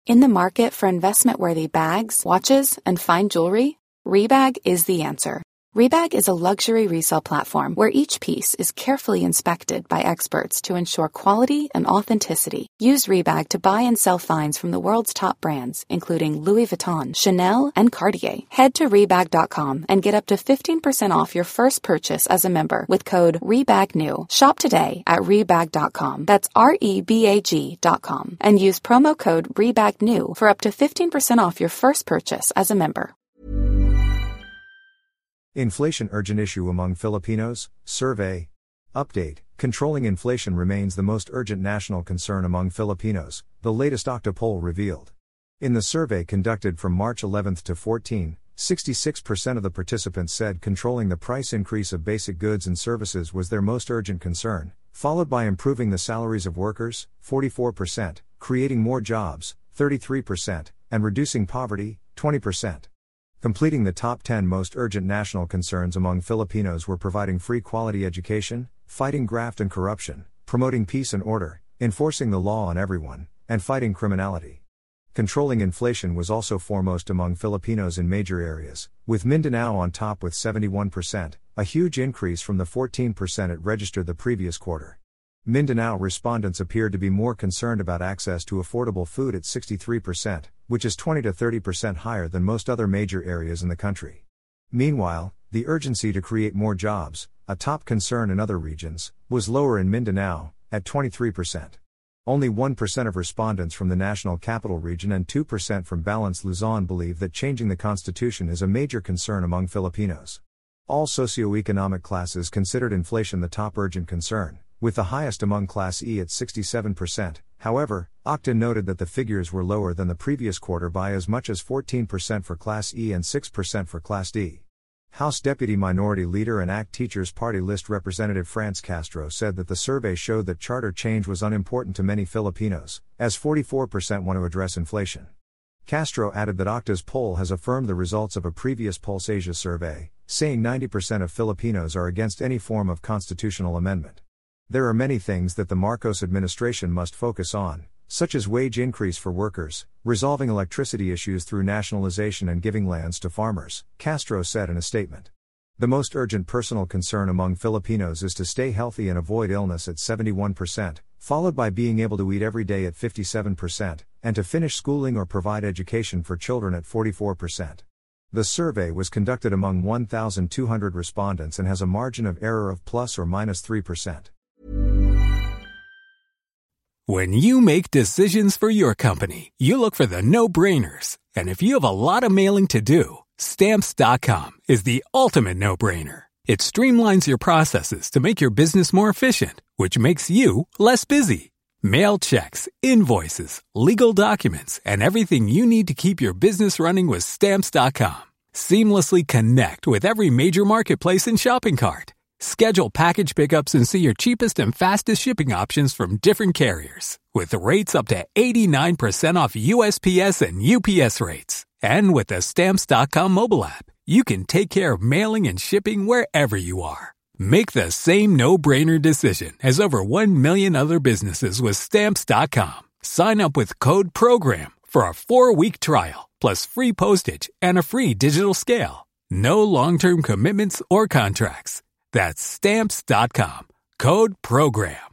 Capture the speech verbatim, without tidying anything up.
In the market for investment-worthy bags, watches, and fine jewelry, Rebag is the answer. Rebag is a luxury resale platform where each piece is carefully inspected by experts to ensure quality and authenticity. Use Rebag to buy and sell finds from the world's top brands, including Louis Vuitton, Chanel, and Cartier. Head to Rebag dot com and get up to fifteen percent off your first purchase as a member with code REBAGNEW. Shop today at Rebag dot com. That's R E B A G dot com. And use promo code REBAGNEW for up to fifteen percent off your first purchase as a member. Inflation urgent issue among Filipinos, survey. Update, controlling inflation remains the most urgent national concern among Filipinos, the latest Octa poll revealed. In the survey conducted from March eleventh to fourteenth, sixty-six percent of the participants said controlling the price increase of basic goods and services was their most urgent concern, followed by improving the salaries of workers, forty-four percent, creating more jobs, thirty-three percent, and reducing poverty, twenty percent. Completing the top ten most urgent national concerns among Filipinos were providing free quality education, fighting graft and corruption, promoting peace and order, enforcing the law on everyone, and fighting criminality. Controlling inflation was also foremost among Filipinos in major areas, with Mindanao on top with seventy-one percent, a huge increase from the fourteen percent it registered the previous quarter. Mindanao respondents appeared to be more concerned about access to affordable food at sixty-three percent, which is twenty to thirty percent higher than most other major areas in the country. Meanwhile, the urgency to create more jobs, a top concern in other regions, was lower in Mindanao, at twenty-three percent. Only one percent of respondents from the National Capital Region and two percent from Balanced Luzon believe that changing the constitution is a major concern among Filipinos. All socioeconomic classes considered inflation the top urgent concern, with the highest among Class E at sixty-seven percent. However, Octa noted that the figures were lower than the previous quarter by as much as fourteen percent for Class E and six percent for Class D. House Deputy Minority Leader and A C T Teachers Party List Representative France Castro said that the survey showed that charter change was unimportant to many Filipinos, as forty-four percent want to address inflation. Castro added that Octa's poll has affirmed the results of a previous Pulse Asia survey, saying ninety percent of Filipinos are against any form of constitutional amendment. There are many things that the Marcos administration must focus on, such as wage increase for workers, resolving electricity issues through nationalization and giving lands to farmers, Castro said in a statement. The most urgent personal concern among Filipinos is to stay healthy and avoid illness at seventy-one percent, followed by being able to eat every day at fifty-seven percent, and to finish schooling or provide education for children at forty-four percent. The survey was conducted among one thousand two hundred respondents and has a margin of error of plus or minus three percent. When you make decisions for your company, you look for the no-brainers. And if you have a lot of mailing to do, Stamps dot com is the ultimate no-brainer. It streamlines your processes to make your business more efficient, which makes you less busy. Mail checks, invoices, legal documents, and everything you need to keep your business running with Stamps dot com. Seamlessly connect with every major marketplace and shopping cart. Schedule package pickups and see your cheapest and fastest shipping options from different carriers, with rates up to eighty-nine percent off U S P S and U P S rates. And with the Stamps dot com mobile app, you can take care of mailing and shipping wherever you are. Make the same no-brainer decision as over one million other businesses with Stamps dot com. Sign up with code PROGRAM for a four-week trial, plus free postage and a free digital scale. No long-term commitments or contracts. That's Stamps dot com. Code PROGRAM.